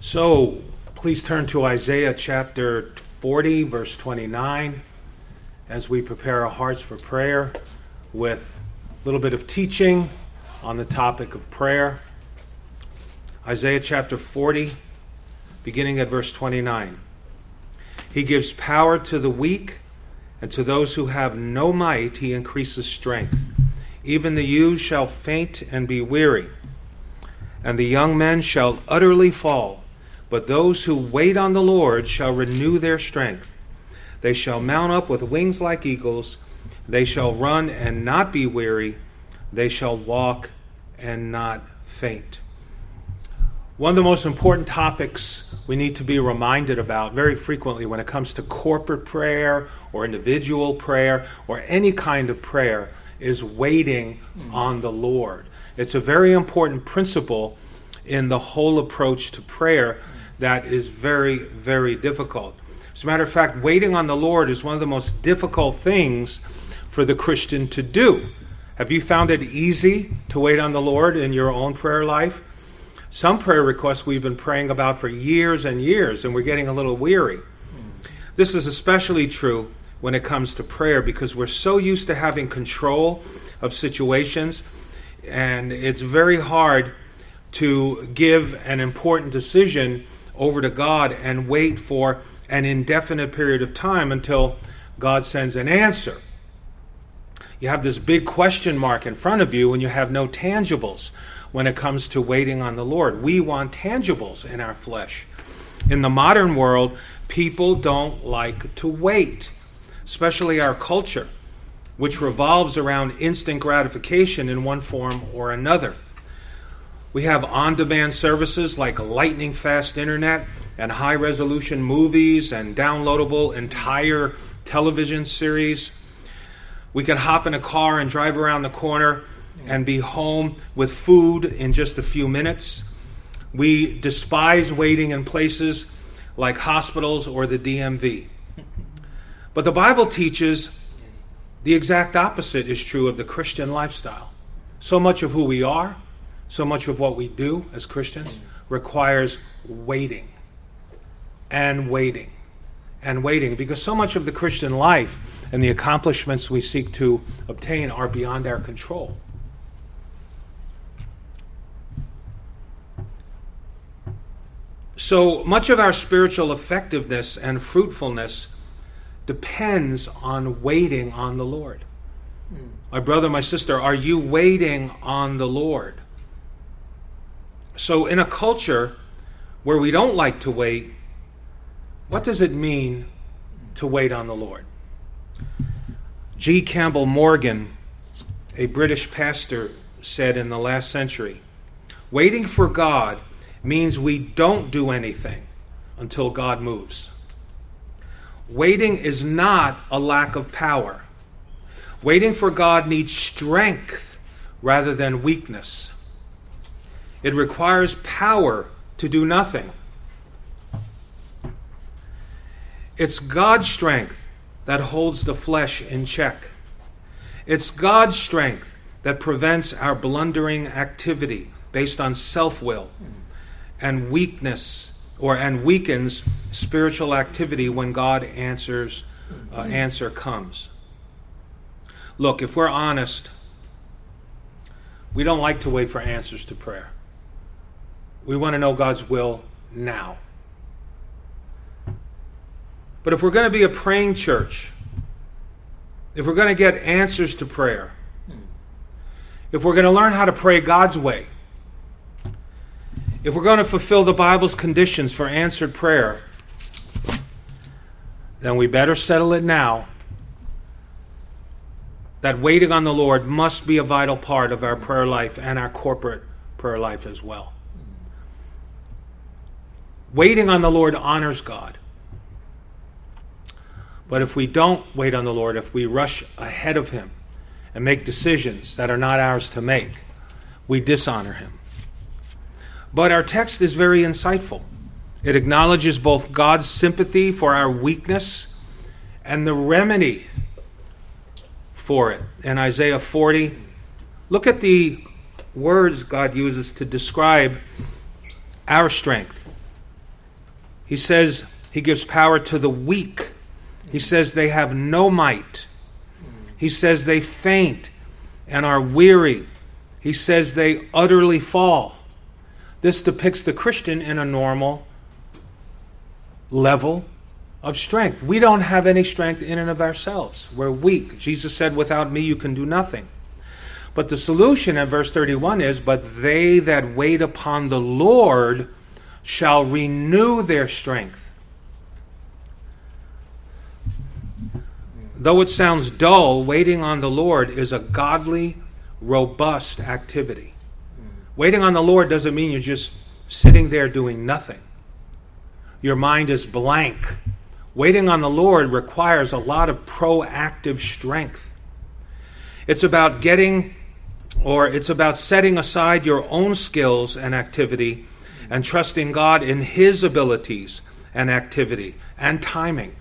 So, please turn to Isaiah chapter 40, verse 29, as we prepare our hearts for prayer with a little bit of teaching on the topic of prayer. Isaiah chapter 40, beginning at verse 29. He gives power to the weak, and to those who have no might he increases strength. Even the youths shall faint and be weary, and the young men shall utterly fall. But those who wait on the Lord shall renew their strength. They shall mount up with wings like eagles. They shall run and not be weary. They shall walk and not faint. One of the most important topics we need to be reminded about very frequently when it comes to corporate prayer or individual prayer or any kind of prayer is waiting on the Lord. It's a very important principle in the whole approach to prayer that is very, very difficult. As a matter of fact, waiting on the Lord is one of the most difficult things for the Christian to do. Have you found it easy to wait on the Lord in your own prayer life? Some prayer requests we've been praying about for years and years, and we're getting a little weary. This is especially true when it comes to prayer because we're so used to having control of situations, and it's very hard to give an important decision over to God and wait for an indefinite period of time until God sends an answer. You have this big question mark in front of you and you have no tangibles when it comes to waiting on the Lord. We want tangibles in our flesh. In the modern world, people don't like to wait, especially our culture, which revolves around instant gratification in one form or another. We have on-demand services like lightning-fast internet and high-resolution movies and downloadable entire television series. We can hop in a car and drive around the corner and be home with food in just a few minutes. We despise waiting in places like hospitals or the DMV. But the Bible teaches the exact opposite is true of the Christian lifestyle. So much of who we are, so much of what we do as Christians requires waiting and waiting and waiting, because so much of the Christian life and the accomplishments we seek to obtain are beyond our control. So much of our spiritual effectiveness and fruitfulness depends on waiting on the Lord. My brother, my sister, are you waiting on the Lord? So in a culture where we don't like to wait, what does it mean to wait on the Lord? G. Campbell Morgan, a British pastor, said in the last century, waiting for God means we don't do anything until God moves. Waiting is not a lack of power. Waiting for God needs strength rather than weakness. It requires power to do nothing. It's God's strength that holds the flesh in check. It's God's strength that prevents our blundering activity based on self-will and weakness and weakens spiritual activity when God answer comes. Look, if we're honest, we don't like to wait for answers to prayer. We want to know God's will now. But if we're going to be a praying church, if we're going to get answers to prayer, if we're going to learn how to pray God's way, if we're going to fulfill the Bible's conditions for answered prayer, then we better settle it now that waiting on the Lord must be a vital part of our prayer life and our corporate prayer life as well. Waiting on the Lord honors God. But if we don't wait on the Lord, if we rush ahead of Him and make decisions that are not ours to make, we dishonor Him. But our text is very insightful. It acknowledges both God's sympathy for our weakness and the remedy for it. In Isaiah 40, look at the words God uses to describe our strength. He says he gives power to the weak. He says they have no might. He says they faint and are weary. He says they utterly fall. This depicts the Christian in a normal level of strength. We don't have any strength in and of ourselves. We're weak. Jesus said, without me you can do nothing. But the solution in verse 31 is, but they that wait upon the Lord shall renew their strength. Though it sounds dull, waiting on the Lord is a godly, robust activity. Waiting on the Lord doesn't mean you're just sitting there doing nothing. Your mind is blank. Waiting on the Lord requires a lot of proactive strength. It's about setting aside your own skills and activity and trusting God in His abilities and activity and timing.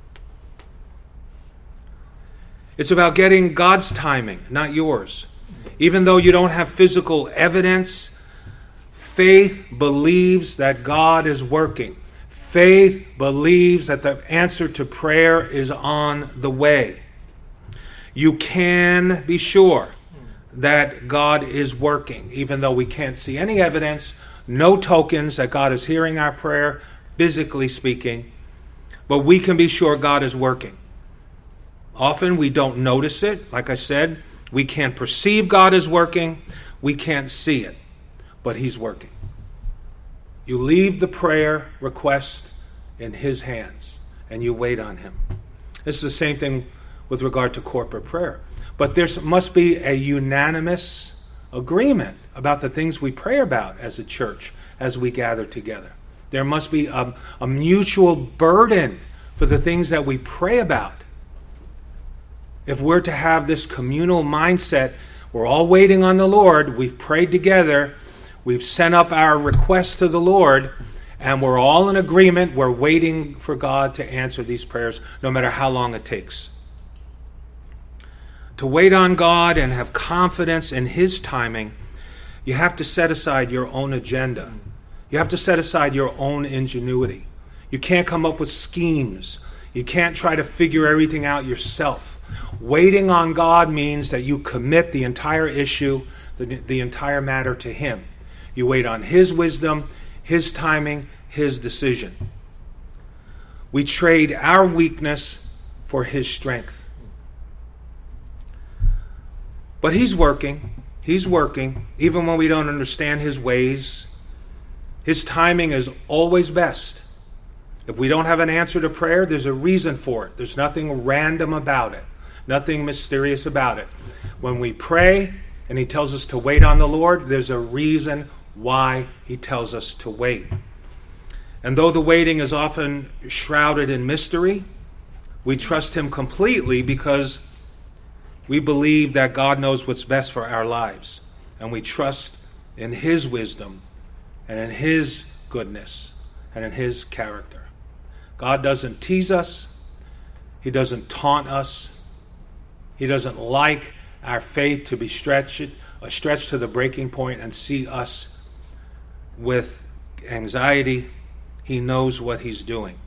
It's about getting God's timing, not yours. Even though you don't have physical evidence, faith believes that God is working. Faith believes that the answer to prayer is on the way. You can be sure that God is working, even though we can't see any evidence, no tokens that God is hearing our prayer, physically speaking. But we can be sure God is working. Often we don't notice it. Like I said, we can't perceive God is working. We can't see it. But He's working. You leave the prayer request in His hands and you wait on Him. This is the same thing with regard to corporate prayer. But there must be a unanimous agreement about the things we pray about as a church as we gather together. There must be a mutual burden for the things that we pray about. If we're to have this communal mindset, we're all waiting on the Lord, we've prayed together, we've sent up our requests to the Lord, and we're all in agreement, we're waiting for God to answer these prayers no matter how long it takes. To wait on God and have confidence in His timing, you have to set aside your own agenda. You have to set aside your own ingenuity. You can't come up with schemes. You can't try to figure everything out yourself. Waiting on God means that you commit the entire issue, the entire matter to Him. You wait on His wisdom, His timing, His decision. We trade our weakness for His strength. But He's working. He's working, even when we don't understand His ways. His timing is always best. If we don't have an answer to prayer, there's a reason for it. There's nothing random about it. Nothing mysterious about it. When we pray and He tells us to wait on the Lord, there's a reason why He tells us to wait. And though the waiting is often shrouded in mystery, we trust Him completely because we believe that God knows what's best for our lives. And we trust in His wisdom and in His goodness and in His character. God doesn't tease us. He doesn't taunt us. He doesn't like our faith to be stretched to the breaking point and see us with anxiety. He knows what He's doing.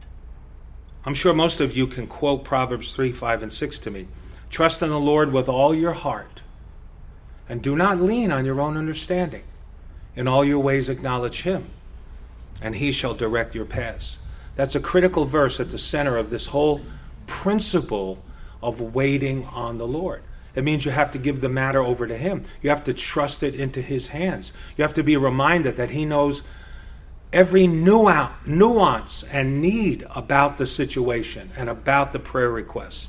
I'm sure most of you can quote Proverbs 3, 5, and 6 to me. Trust in the Lord with all your heart, and do not lean on your own understanding. In all your ways acknowledge Him, and He shall direct your paths. That's a critical verse at the center of this whole principle of waiting on the Lord. It means you have to give the matter over to Him. You have to trust it into His hands. You have to be reminded that He knows every nuance and need about the situation and about the prayer request.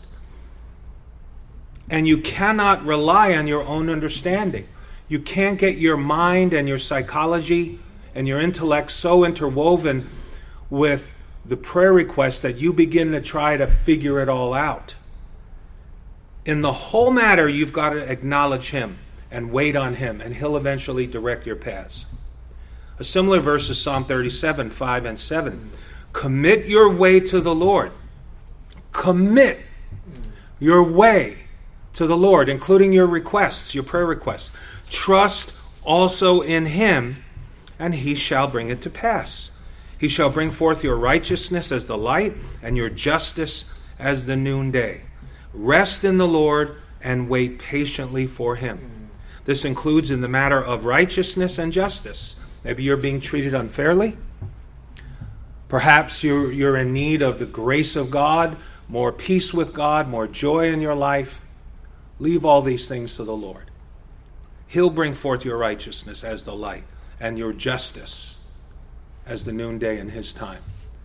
And you cannot rely on your own understanding. You can't get your mind and your psychology and your intellect so interwoven with the prayer request that you begin to try to figure it all out. In the whole matter, you've got to acknowledge Him and wait on Him, and He'll eventually direct your paths. A similar verse is Psalm 37, 5 and 7. Commit your way to the Lord. Commit your way to the Lord, including your requests, your prayer requests. Trust also in Him, and He shall bring it to pass. He shall bring forth your righteousness as the light, and your justice as the noonday. Rest in the Lord and wait patiently for him. This includes in the matter of righteousness and justice. Maybe you're being treated unfairly. Perhaps you're in need of the grace of God, more peace with God, more joy in your life. Leave all these things to the Lord. He'll bring forth your righteousness as the light and your justice as the noonday in his time.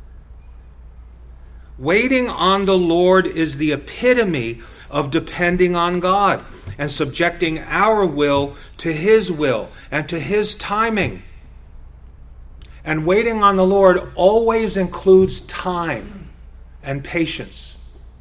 Waiting on the Lord is the epitome of depending on God and subjecting our will to his will and to his timing. And waiting on the Lord always includes time and patience.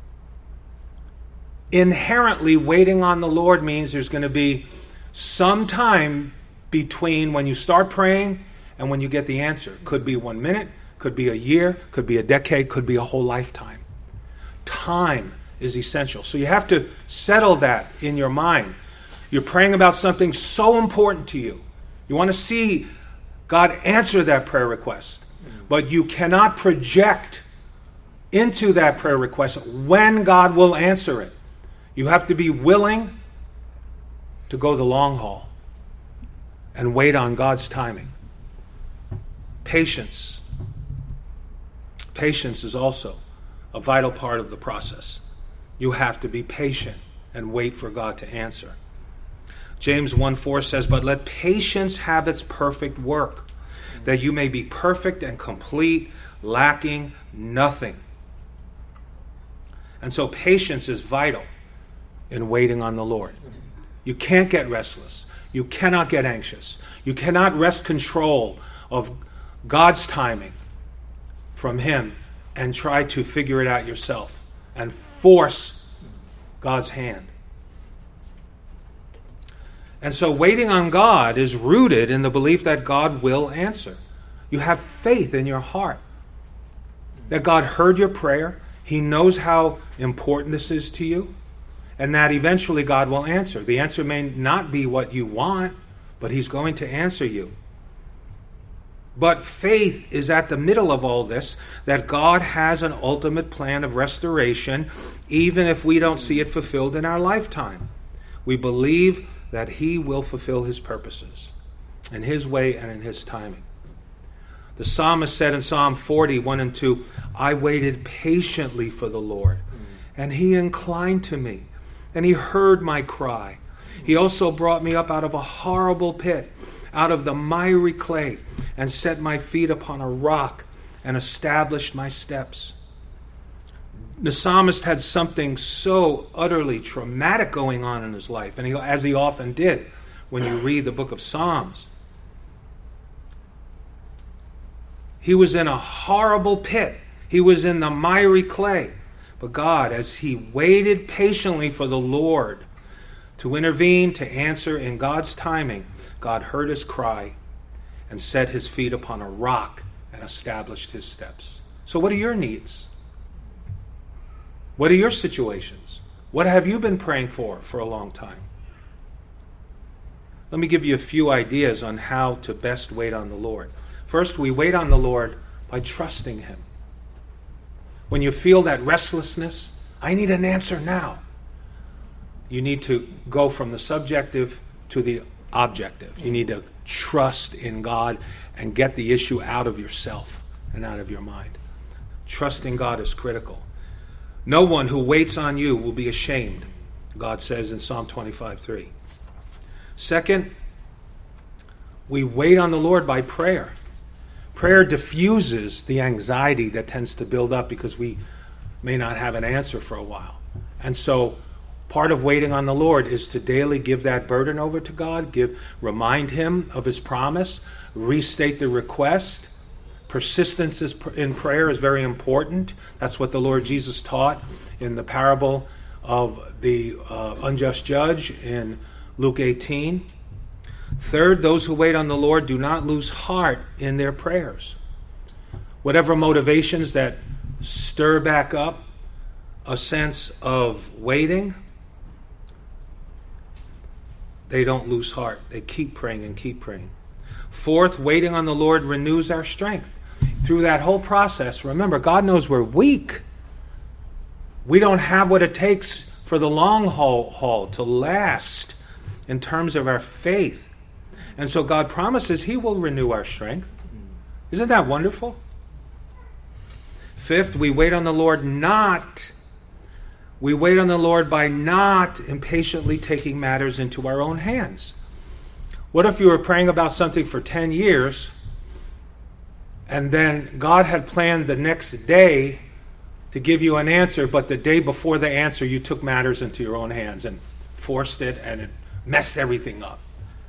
Inherently, waiting on the Lord means there's going to be some time between when you start praying and when you get the answer. Could be 1 minute, could be a year, could be a decade, could be a whole lifetime. Time is essential. So you have to settle that in your mind. You're praying about something so important to you. You want to see God answer that prayer request. But you cannot project into that prayer request when God will answer it. You have to be willing to go the long haul and wait on God's timing. Patience. Patience is also a vital part of the process. You have to be patient and wait for God to answer. James 1:4 says, "But let patience have its perfect work, that you may be perfect and complete, lacking nothing." And so patience is vital in waiting on the Lord. You can't get restless. You cannot get anxious. You cannot wrest control of God's timing from him and try to figure it out yourself and force God's hand. And so waiting on God is rooted in the belief that God will answer. You have faith in your heart that God heard your prayer. He knows how important this is to you, and that eventually God will answer. The answer may not be what you want, but he's going to answer you. But faith is at the middle of all this, that God has an ultimate plan of restoration, even if we don't see it fulfilled in our lifetime. We believe that he will fulfill his purposes in his way and in his timing. The psalmist said in Psalm 40:1-2, "I waited patiently for the Lord, and he inclined to me, and he heard my cry. He also brought me up out of a horrible pit, out of the miry clay, and set my feet upon a rock and established my steps." The psalmist had something so utterly traumatic going on in his life, and as he often did when you read the book of Psalms. He was in a horrible pit. He was in the miry clay. But God, as he waited patiently for the Lord to intervene, to answer in God's timing, God heard his cry and set his feet upon a rock and established his steps. So what are your needs? What are your situations? What have you been praying for a long time? Let me give you a few ideas on how to best wait on the Lord. First, we wait on the Lord by trusting him. When you feel that restlessness, I need an answer now. You need to go from the subjective to the objective. You need to trust in God and get the issue out of yourself and out of your mind. Trusting God is critical. No one who waits on you will be ashamed, God says in Psalm 25:3. Second, we wait on the Lord by prayer. Prayer diffuses the anxiety that tends to build up because we may not have an answer for a while. And so part of waiting on the Lord is to daily give that burden over to God, remind him of his promise, restate the request. Persistence in prayer is very important. That's what the Lord Jesus taught in the parable of the unjust judge in Luke 18. Third, those who wait on the Lord do not lose heart in their prayers. Whatever motivations that stir back up a sense of waiting, they don't lose heart. They keep praying and keep praying. Fourth, waiting on the Lord renews our strength. through that whole process, remember, God knows we're weak. We don't have what it takes for the long haul to last in terms of our faith. And so God promises He will renew our strength. Isn't that wonderful? Fifth, we wait on the Lord by not impatiently taking matters into our own hands. What if you were praying about something for 10 years and then God had planned the next day to give you an answer, but the day before the answer you took matters into your own hands and forced it and it messed everything up?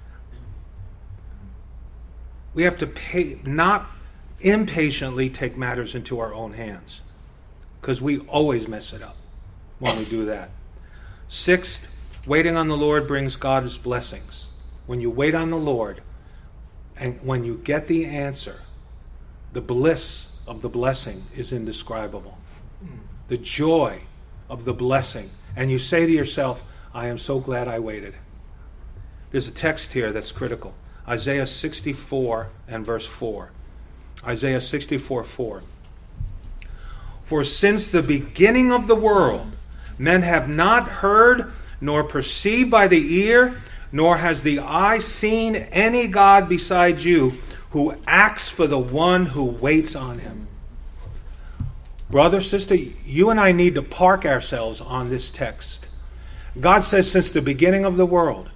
We have to not impatiently take matters into our own hands, because we always mess it up when we do that. Sixth, waiting on the Lord brings God's blessings. When you wait on the Lord and when you get the answer, the bliss of the blessing is indescribable. The joy of the blessing. And you say to yourself, I am so glad I waited. There's a text here that's critical. Isaiah 64 and verse 4. Isaiah 64, 4. For since the beginning of the world, men have not heard, nor perceived by the ear, nor has the eye seen any God besides you, who acts for the one who waits on Him. Brother, sister, you and I need to park ourselves on this text. God says since the beginning of the world,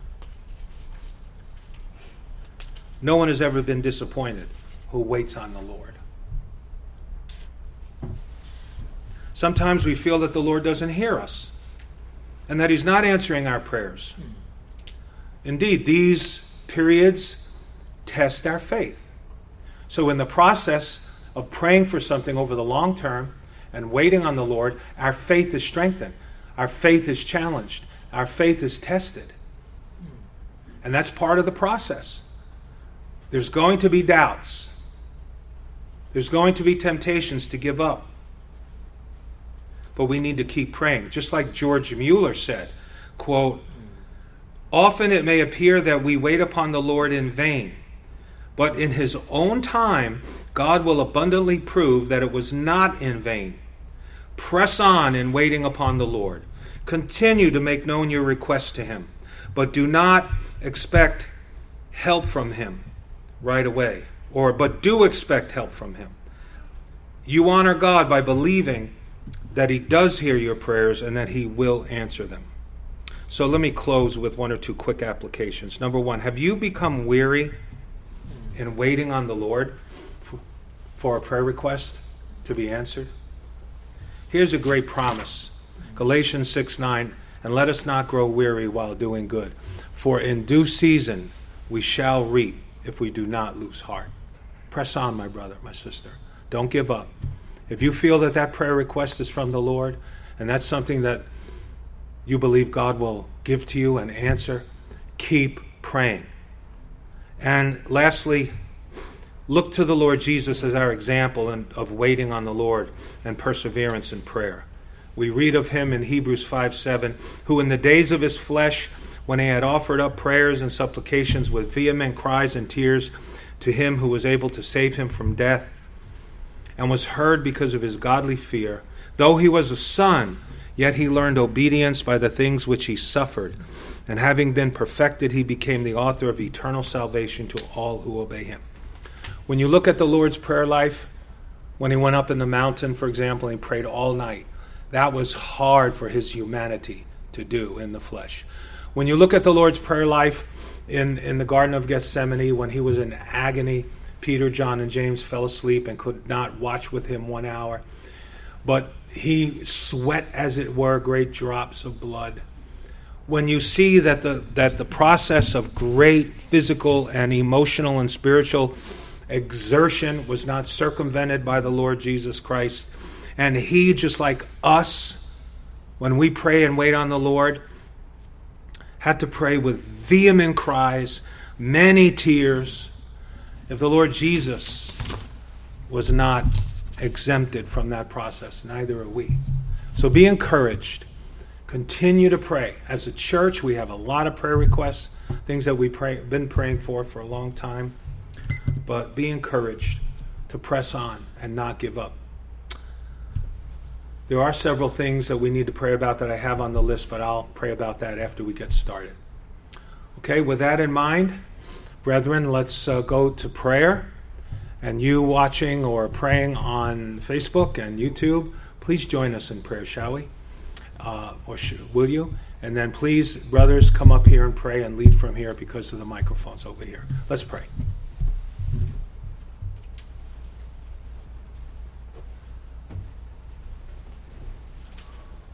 no one has ever been disappointed who waits on the Lord. Sometimes we feel that the Lord doesn't hear us and that He's not answering our prayers. Indeed, these periods test our faith. So in the process of praying for something over the long term and waiting on the Lord, our faith is strengthened. Our faith is challenged. Our faith is tested. And that's part of the process. There's going to be doubts. There's going to be temptations to give up. But we need to keep praying. Just like George Mueller said, quote, often it may appear that we wait upon the Lord in vain, but in His own time, God will abundantly prove that it was not in vain. Press on in waiting upon the Lord. Continue to make known your requests to Him, but do not expect help from Him right away. But do expect help from Him. You honor God by believing that He does hear your prayers and that He will answer them. So let me close with one or two quick applications. Number one, have you become weary in waiting on the Lord for a prayer request to be answered? Here's a great promise. Galatians 6:9, and let us not grow weary while doing good, for in due season we shall reap if we do not lose heart. Press on, my brother, my sister. Don't give up. If you feel that that prayer request is from the Lord, and that's something that you believe God will give to you and answer, keep praying. And lastly, look to the Lord Jesus as our example of waiting on the Lord and perseverance in prayer. We read of Him in Hebrews 5:7, who in the days of His flesh, when He had offered up prayers and supplications with vehement cries and tears to Him who was able to save him from death, and was heard because of His godly fear, though He was a son, yet He learned obedience by the things which He suffered. And having been perfected, He became the author of eternal salvation to all who obey Him. When you look at the Lord's prayer life, when He went up in the mountain, for example, and He prayed all night, that was hard for His humanity to do in the flesh. When you look at the Lord's prayer life in the Garden of Gethsemane, when He was in agony, Peter, John, and James fell asleep and could not watch with Him 1 hour. But He sweat, as it were, great drops of blood. When you see that the process of great physical and emotional and spiritual exertion was not circumvented by the Lord Jesus Christ, and He, just like us, when we pray and wait on the Lord, had to pray with vehement cries, many tears. If the Lord Jesus was not exempted from that process, neither are we. So be encouraged. Continue to pray. As a church, we have a lot of prayer requests, things that we've been praying for a long time. But be encouraged to press on and not give up. There are several things that we need to pray about that I have on the list, but I'll pray about that after we get started. Okay, with that in mind, brethren, let's go to prayer. And you watching or praying on Facebook and YouTube, please join us in prayer, shall we? Will you? And then please, brothers, come up here and pray and lead from here because of the microphones over here. Let's pray.